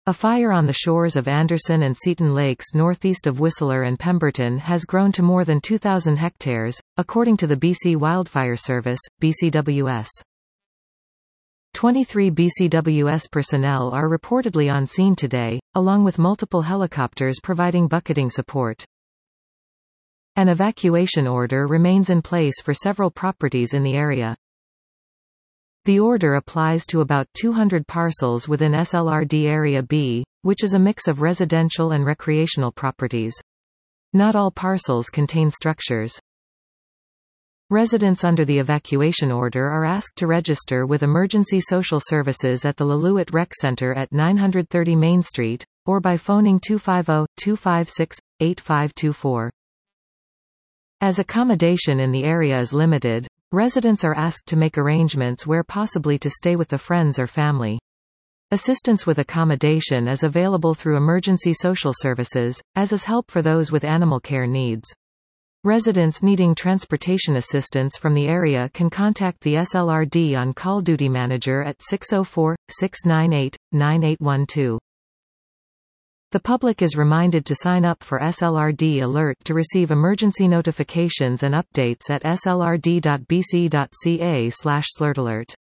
A fire on the shores of Anderson and Seaton Lakes northeast of Whistler and Pemberton has grown to more than 2,000 hectares, according to the BC Wildfire Service, BCWS. 23 BCWS personnel are reportedly on scene today, along with multiple helicopters providing bucketing support. An evacuation order remains in place for several properties in the area. The order applies to about 200 parcels within SLRD Area B, which is a mix of residential and recreational properties. Not all parcels contain structures. Residents under the evacuation order are asked to register with Emergency Social Services at the Lillooet Rec Center at 930 Main Street, or by phoning 250-256-8524. As accommodation in the area is limited, residents are asked to make arrangements where possibly to stay with the friends or family. Assistance with accommodation is available through Emergency Social Services, as is help for those with animal care needs. Residents needing transportation assistance from the area can contact the SLRD on-call duty manager at 604-698-9812. The public is reminded to sign up for SLRD Alert to receive emergency notifications and updates at slrd.bc.ca/slurtalert.